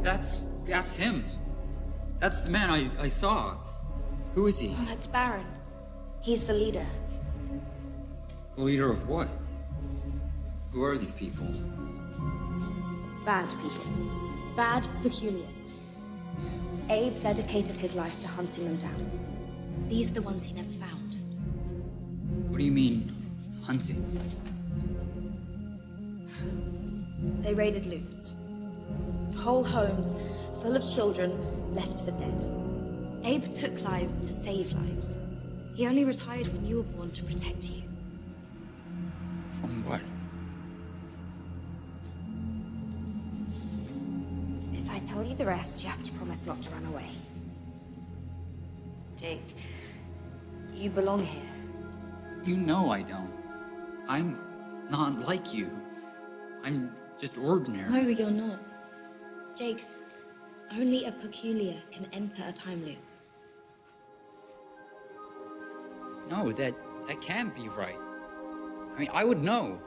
That's him. That's the man I saw. Who is he? Oh, that's Baron. He's the leader. The leader of what? Who are these people? Bad people. Bad peculiars. Abe dedicated his life to hunting them down. These are the ones he never found. What do you mean, hunting? They raided loops. Whole homes full of children left for dead. Abe took lives to save lives. He only retired when you were born to protect you. From what? If I tell you the rest, you have to promise not to run away. Jake, you belong here. You know I don't. I'm not like you. I'm just ordinary. No, you're not. Jake, only a peculiar can enter a time loop. No, that can't be right. I mean, I would know.